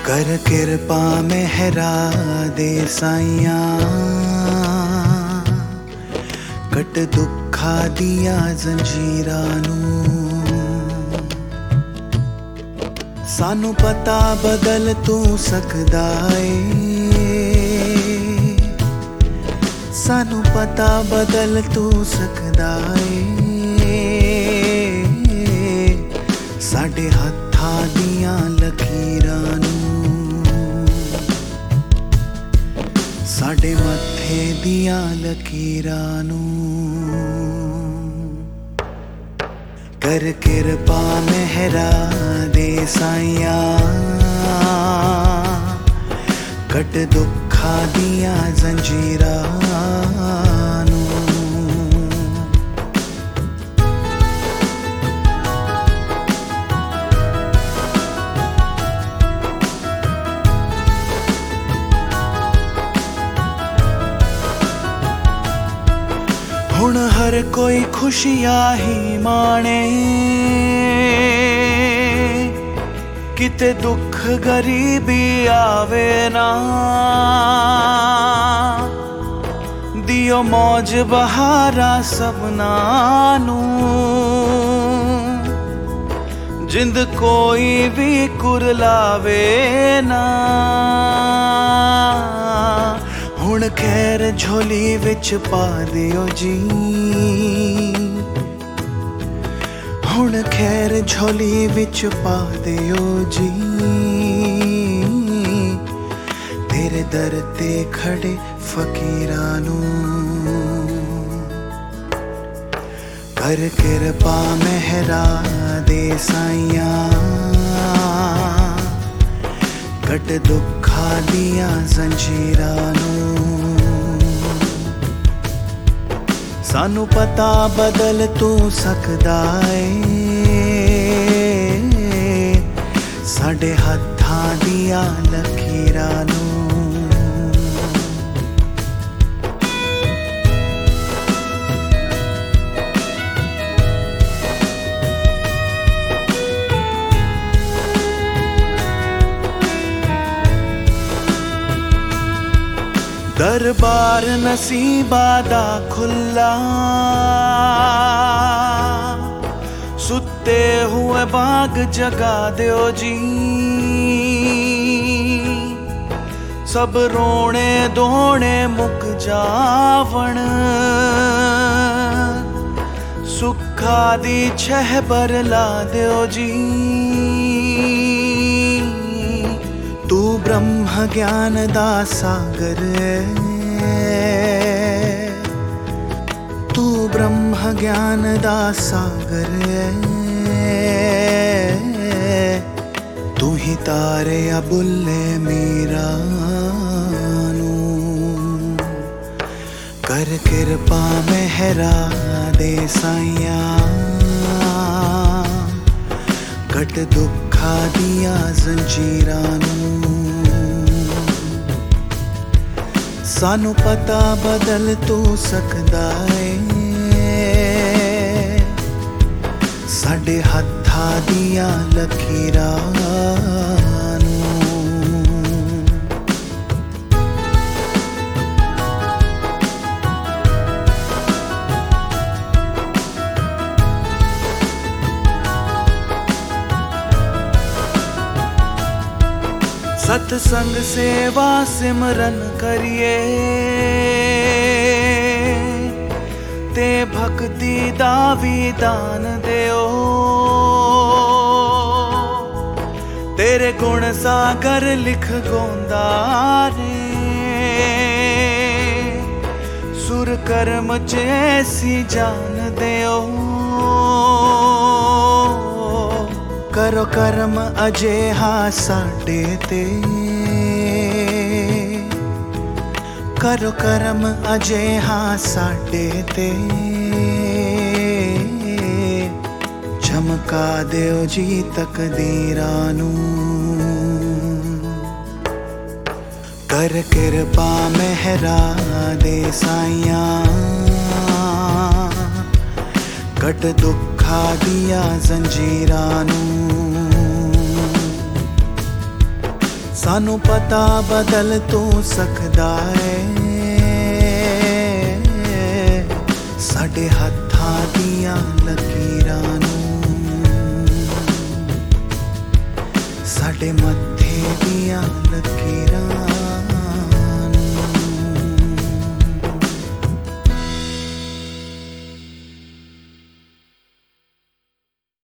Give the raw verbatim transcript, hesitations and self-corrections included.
कर किरपा मेहरा दे साइया, कट दुखा दिया जंजीरां नूं। सानू पता बदल तू सकदा ए, सानू पता बदल तू सकदा ए। साडे हत्थां दियां लकीरां नूं, साडे मत्थे दियां लकीरां नूं। कर किरपा मेहरा दे साइया, कट दुखा दिया जंजीरां नूं। हुण हर कोई खुशियां ही माणे, किते दुख गरीबी आवे ना। दियो मौज बहारा सबना नूं, जिंद कोई भी कुरलावे ना। हुण खैर झोली विच पा दियो जी, हुण खैर झोली विच पा दियो जी। तेरे दर ते खड़े फकीरां नूं, कर किरपा मेहरा दे साइया, कट दुखा दिया जंजीरां नूं। सानू पता बदल तू सकदा ए, साडे हत्थां दियां लकीरां नूं। दरबार नसीबा दा खुला, सुते हुए बाग जगा दियो जी। सब रोने दोने मुक जावण, सुखा दी छहबर ला दियो जी। तू ब्रह्म ज्ञान दा सागर है, तू ब्रह्म ज्ञान दा सागर है। तू ही तारे अबुल्ले मीरा नूं, कर किरपा मेहरा दे साइया, कट दुखा दिया जंजीरां नूं। सानू पता बदल तू सकदा ए, साडे हत्थां दियां लकीरां नूं। सत्संग सेवा सिमरन करिए, ते भक्ति दा भी दान देओ। तेरे गुण सागर लिख गोंदा रे, सुर कर्म च ऐसी जान देओ। करो कर्म अजे हा साडे ते, करो कर्म अजे हा साडे ते। चमका दियो जी तकदीरां नूं, कर किरपा मेहरा दे साइया, कट दुखा दिया जंजीरां नूं। सानू पता बदल तू सकदा है साडे हत्थां दियां लकीरां नूं साडे मत्थे दियां लकीरां